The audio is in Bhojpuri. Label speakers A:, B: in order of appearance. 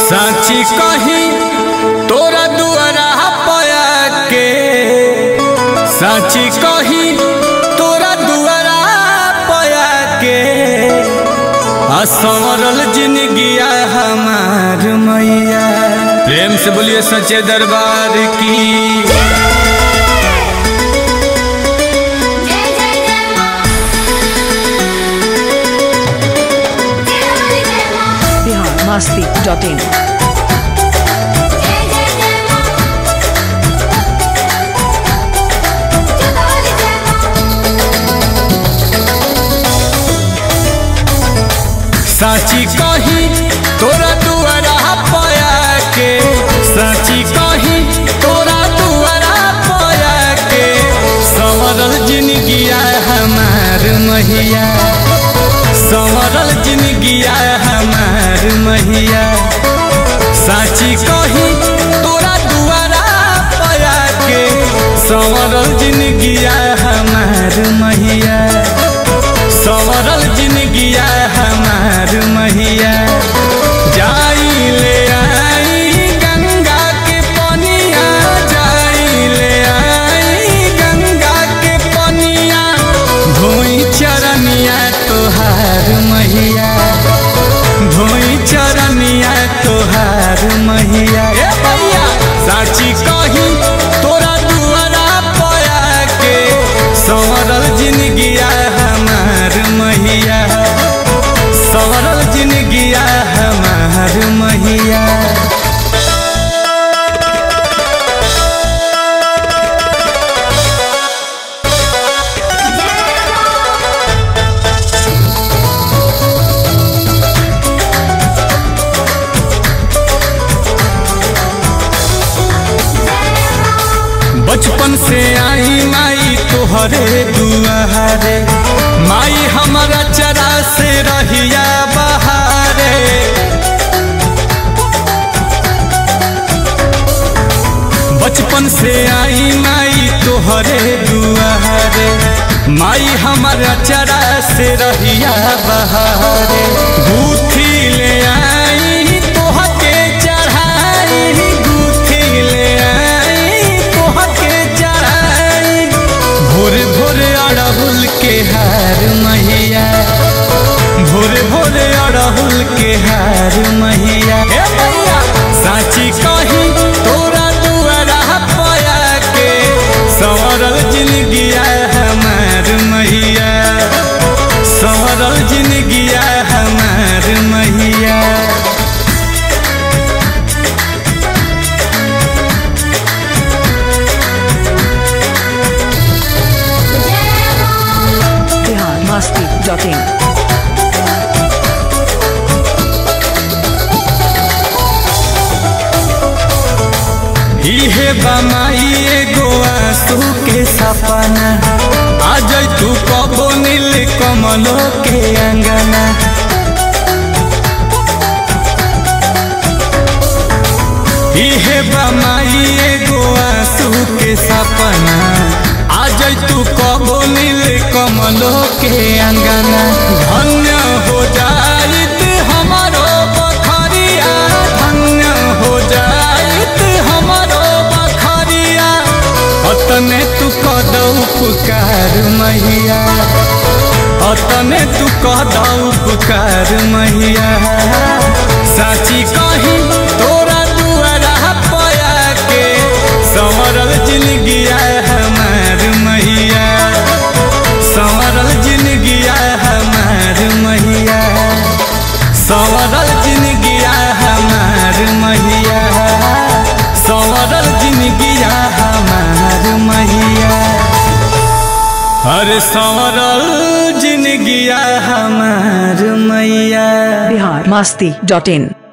A: साची कही तोरा दुआरा पया के, साची कही तोरा दुआरा पया के, असमरल जिंदगिया हमार मैया। प्रेम से बोलिए सच्चे दरबार की।
B: masti.in
A: साची कही तोरा दुआरा पया के, साची कही तोरा दुआरा पया के, संवरल जिंदगिया हमार मैया, संवरल जिंदगिया हमार मैया। साची कही तोरा दुआरा पया के, संवरल जिंदगिया हमार मैया, संवरल जिंदगिया हमार मैया। जाई ले आई गंगा के पनिया, जाई ले आई गंगा के पनिया, धोई चरनिया तोहार मैया, धोई चरनिया तोहार मैया। ए मैया साची कही तोरा दुआरा पया के, संवरल जिंदगिया हमार मैया, संवरल जिंदगिया हमार मैया। बचपन से आई माई तोहरे दुआरे, माई हमारा चरा से रहिया बहारे। बचपन से आई माई तोहरे दुआरे, माई हमारा चरा से रहिया बहारे। गुथी ले आई तोहके चढ़ाई, गुथी ले आई तोहके चढ़ाई, भोरे भोरे अड़हुल के हार मैया, भोरे भोरे अड़हुल के हार मैया। ए मैया साची कही तोरा दुआरा पया के, संवरल जिंदगिया हमार मैया, संवरल जिंदगिया हमार मैया।
B: masti.in
A: इहे बमाई एगो आंसू के सपना, आज तू कबो नील कमलो के अंगना। इहे बमाई एगो आंसू के सपना, आज तू कबो नील कमलो के अंगना। धन्य हो जाइत हमारो बखरिया, धन्य हो जाइत हमारो बखरिया, अतने तू कदौ पुकार मैया, अतने तू कदौ पुकार मैया। साची कही तोरा दुआरा पया के, संवरल जिंदगिया हमार मैया, संवरल जिंदगिया हमार मैया, संवरल जिंदगिया हमार मैया, संवरल जिंदगिया हमार मैया। हर संवरल जिंदगिया हमार मैया।
B: biharmasti.in